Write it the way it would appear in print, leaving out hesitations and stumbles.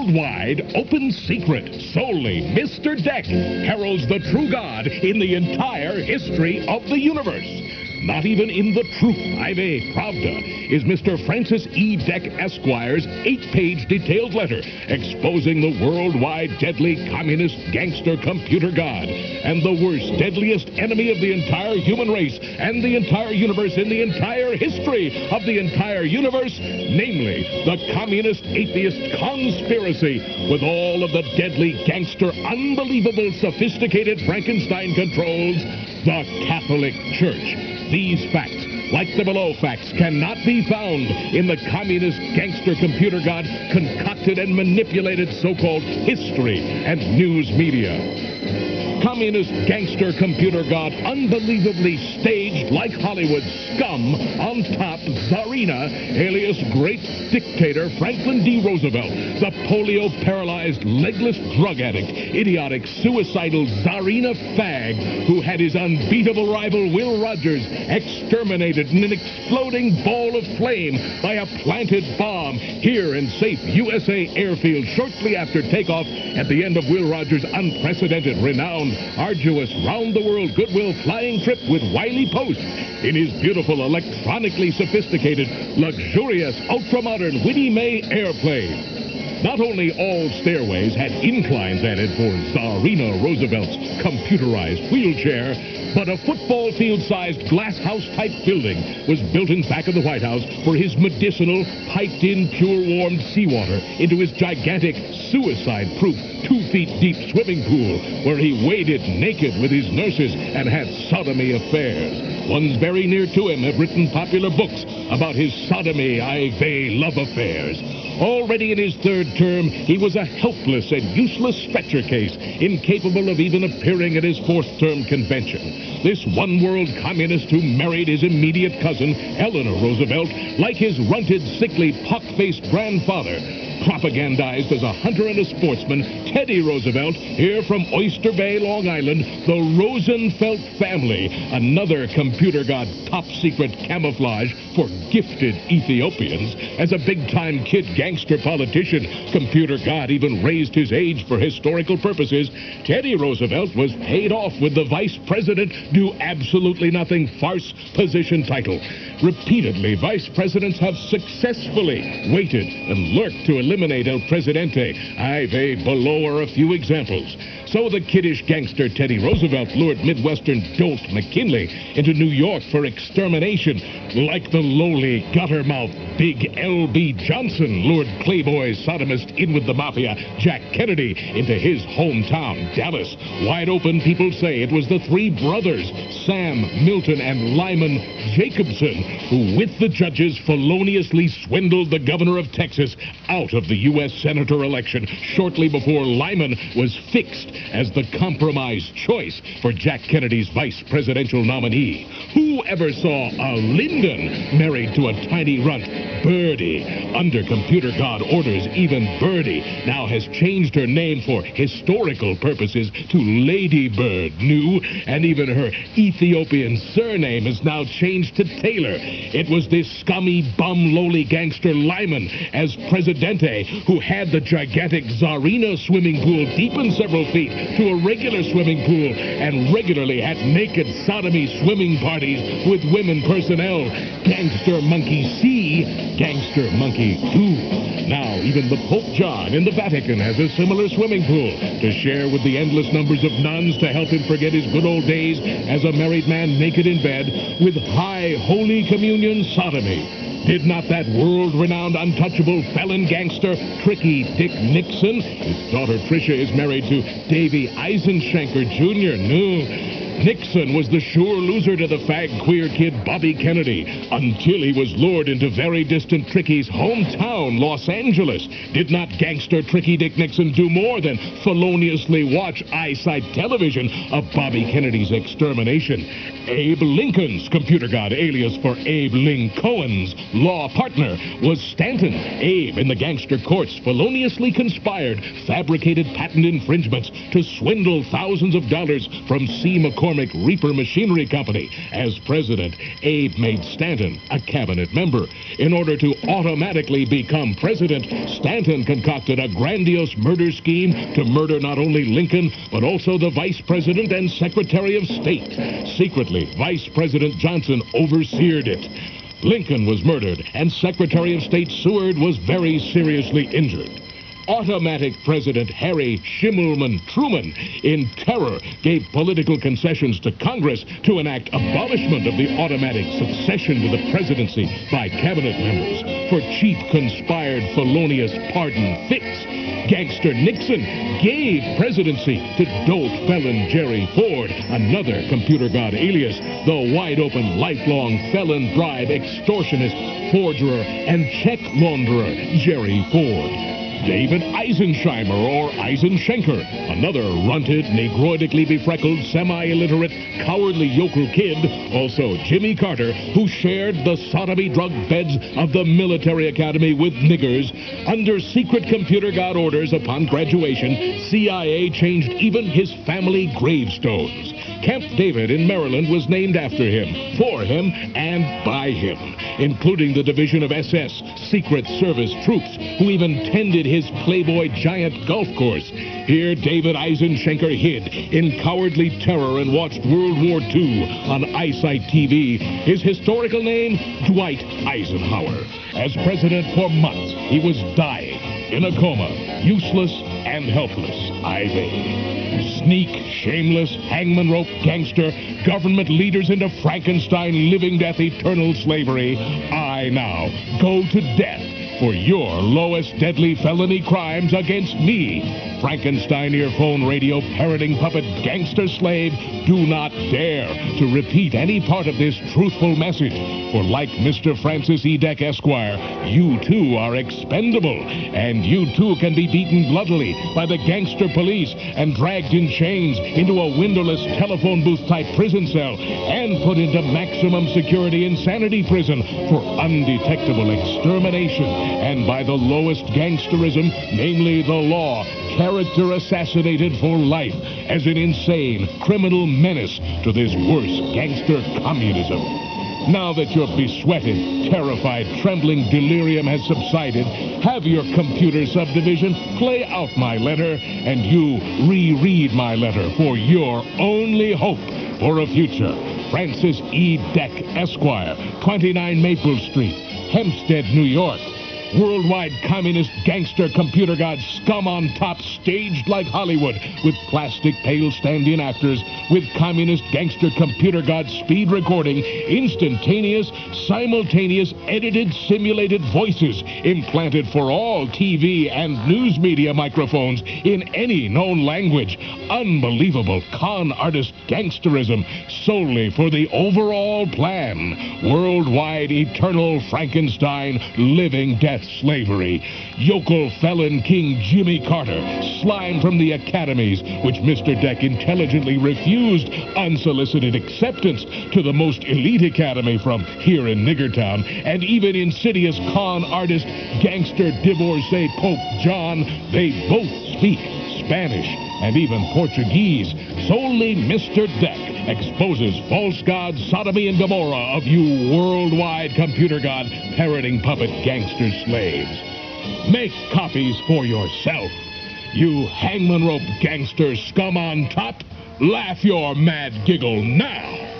worldwide open secret. Solely Mr. Deck heralds the true God in the entire history of the universe. Not even in the Truth Ive Pravda is Mr. Francis E. Deck Esquire's 8-page detailed letter exposing the worldwide deadly communist gangster computer god and the worst, deadliest enemy of the entire human race and the entire universe in the entire history of the entire universe, namely the communist atheist conspiracy with all of the deadly gangster, unbelievable, sophisticated Frankenstein controls, the Catholic Church. These facts, like the below facts, cannot be found in the communist gangster computer god concocted and manipulated so-called history and news media. Communist gangster computer god unbelievably staged like Hollywood scum on top Tsarina, alias great dictator Franklin D. Roosevelt, the polio-paralyzed, legless drug addict, idiotic, suicidal Tsarina fag who had his unbeatable rival Will Rogers exterminated in an exploding ball of flame by a planted bomb here in safe USA airfield shortly after takeoff at the end of Will Rogers' unprecedented, renowned, arduous, round-the-world goodwill flying trip with Wiley Post in his beautiful, electronically sophisticated, luxurious, ultra-modern Winnie Mae airplane. Not only all stairways had inclines added for Tsarina Roosevelt's computerized wheelchair, but a football field-sized glass house-type building was built in back of the White House for his medicinal, piped-in, pure-warmed seawater into his gigantic, suicide-proof, 2-feet-deep swimming pool where he waded naked with his nurses and had sodomy affairs. Ones very near to him have written popular books about his sodomy, love affairs. Already in his third term, he was a helpless and useless stretcher case, incapable of even appearing at his fourth-term convention. This one-world communist who married his immediate cousin, Eleanor Roosevelt, like his runted, sickly, pock-faced grandfather, propagandized as a hunter and a sportsman, Teddy Roosevelt, here from Oyster Bay, Long Island, the Rosenfeld family, another computer god top-secret camouflage for gifted Ethiopians. As a big-time kid gangster politician, computer god even raised his age for historical purposes, Teddy Roosevelt was paid off with the vice president do absolutely nothing farce position title. Repeatedly, vice presidents have successfully waited and lurked to eliminate El Presidente. Below are a few examples. So the kiddish gangster Teddy Roosevelt lured Midwestern dolt McKinley into New York for extermination, like the lowly, gutter-mouthed Big L.B. Johnson lured Playboy sodomist in with the mafia Jack Kennedy into his hometown, Dallas. Wide open, people say it was the three brothers, Sam, Milton, and Lyman Jacobson, who, with the judges, feloniously swindled the governor of Texas out of the U.S. Senator election shortly before Lyman was fixed as the compromise choice for Jack Kennedy's vice presidential nominee. Who ever saw a Lyndon married to a tiny runt, Birdie? Under computer god orders, even Birdie now has changed her name for historical purposes to Lady Bird New, and even her Ethiopian surname is now changed to Taylor. It was this scummy, bum, lowly gangster Lyman as Presidente who had the gigantic Tsarina swimming pool deepened several feet to a regular swimming pool and regularly had naked sodomy swimming parties with women personnel. Gangster Monkey C, Gangster Monkey 2. Now, even the Pope John in the Vatican has a similar swimming pool to share with the endless numbers of nuns to help him forget his good old days as a married man naked in bed with high Holy Communion sodomy. Did not that world-renowned untouchable felon gangster Tricky Dick Nixon? His daughter Tricia is married to Davy Eisenschenker Jr. No. Nixon was the sure loser to the fag queer kid Bobby Kennedy until he was lured into very distant Tricky's hometown, Los Angeles. Did not gangster Tricky Dick Nixon do more than feloniously watch eyesight television of Bobby Kennedy's extermination? Abe Lincoln's computer god, alias for Abe Lincoln's law partner, was Stanton. Abe, in the gangster courts, feloniously conspired, fabricated patent infringements to swindle thousands of dollars from C. McCoy McCormick Reaper Machinery Company. As president, Abe made Stanton a cabinet member. In order to automatically become president, Stanton concocted a grandiose murder scheme to murder not only Lincoln, but also the vice president and secretary of state. Secretly, Vice President Johnson overseered it. Lincoln was murdered, and Secretary of State Seward was very seriously injured. Automatic President Harry Schimmelman Truman, in terror, gave political concessions to Congress to enact abolishment of the automatic succession to the presidency by cabinet members for cheap, conspired, felonious pardon fits. Gangster Nixon gave presidency to dope felon Jerry Ford, another computer god alias, the wide-open, lifelong felon, bribe, extortionist, forgerer, and check launderer Jerry Ford. David Eisensheimer, or Eisenschenker, another runted, negroidically befreckled, semi-illiterate, cowardly yokel kid, also Jimmy Carter, who shared the sodomy drug beds of the military academy with niggers. Under secret computer god orders upon graduation, CIA changed even his family gravestones. Camp David in Maryland was named after him, for him, and by him, including the division of SS, Secret Service troops, who even tended his Playboy giant golf course. Here, David Eisenschenker hid in cowardly terror and watched World War II on Eyesight TV. His historical name, Dwight Eisenhower. As president for months, he was dying, in a coma, useless and helpless. Sneak, shameless, hangman rope gangster, government leaders into Frankenstein, living death, eternal slavery. I now go to death for your lowest deadly felony crimes against me. Frankenstein earphone radio parroting puppet gangster slave, do not dare to repeat any part of this truthful message. For like Mr. Francis E. Deck, Esquire, you too are expendable, and you too can be beaten bloodily by the gangster police and dragged in chains into a windowless telephone booth type prison cell and put into maximum security insanity prison for undetectable extermination, and by the lowest gangsterism, namely the law, character assassinated for life as an insane criminal menace to this worse gangster communism. Now that your besweated, terrified, trembling delirium has subsided, have your computer subdivision play out my letter, and you reread my letter for your only hope for a future. Francis E. Deck, Esquire, 29 Maple Street, Hempstead, New York. Worldwide communist gangster computer god scum on top, staged like Hollywood, with plastic pale stand-in actors, with communist gangster computer god speed recording, instantaneous, simultaneous, edited, simulated voices implanted for all TV and news media microphones in any known language. Unbelievable con artist gangsterism solely for the overall plan. Worldwide eternal Frankenstein living death slavery. Yokel felon King Jimmy Carter, slime from the academies, which Mr. Deck intelligently refused unsolicited acceptance to the most elite academy from here in Niggertown, and even insidious con artist gangster divorcee Pope John, they both speak Spanish and even Portuguese. Solely Mr. Deck exposes false god sodomy and Gomorrah of you worldwide computer god parroting puppet gangster slaves. Make copies for yourself. You hangman rope gangster scum on top, laugh your mad giggle now.